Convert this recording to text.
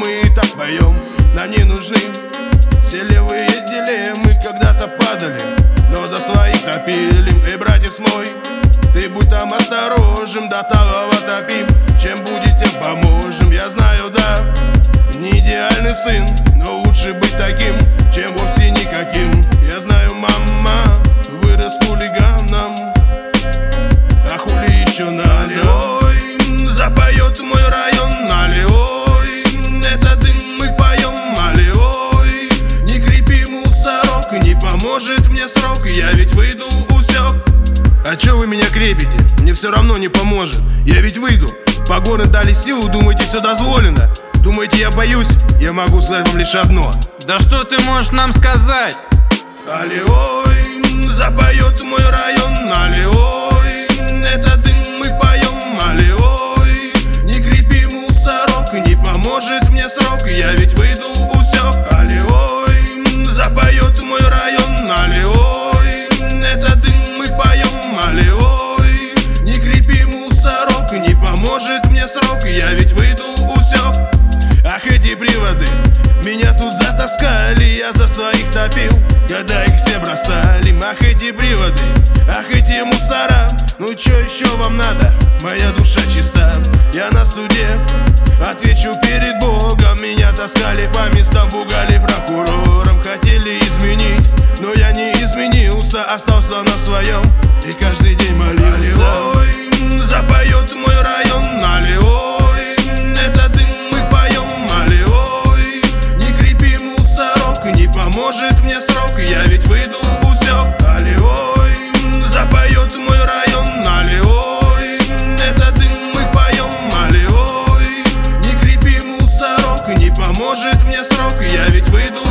мы и так поем. Нам не нужны все левые дилеммы. Когда-то падали, но за своих топили. Эй, братец мой, ты будь там осторожен, до талого топим. Чем будет, тем поможем. Я знаю, да, не идеальный сын, но лучше быть таким, чем вовсе никаким. Я знаю, мама вырос хулиганом, а хули еще надо? Ой, запоет мой район, налеой, это дым мы поем, алиой. Не крепи, мусорок, не поможет мне срок, я ведь выйду усек. А чё вы меня крепите? Мне все равно не поможет, я ведь выйду. Погоны дали силу, думаете, все дозволено? Думаете, я боюсь? Я могу сказать вам лишь одно. Да что ты можешь нам сказать? Алиой, запоет мой район, алиой, это дым мы поем, алиой. Не крепи, мусорок, не поможет мне срок, я ведь выйду усек. Алиой, запоет мой район, алиой, это дым мы поем, алиой. Не крепи, мусорок, не поможет мне срок, я ведь выйду усек. Ах, эти приводы меня тут затаскали, я за своих топил, когда их все бросали. Ах, эти приводы, ах, эти мусора, ну чё еще вам надо? Моя душа чиста, я на суде отвечу перед Богом. Меня таскали по местам, пугали прокурором, хотели изменить, но я не изменился, остался на своем и каждый день молился. Алиой, запоет мой район, алиой, это дым мы поем, алиой. Не крепи, мусорок, не поможет мне срок, я ведь выйду усек. Алиой, запоет мой район, алиой, это дым мы поем, алиой. Не крепи, мусорок, не поможет мне срок, я ведь выйду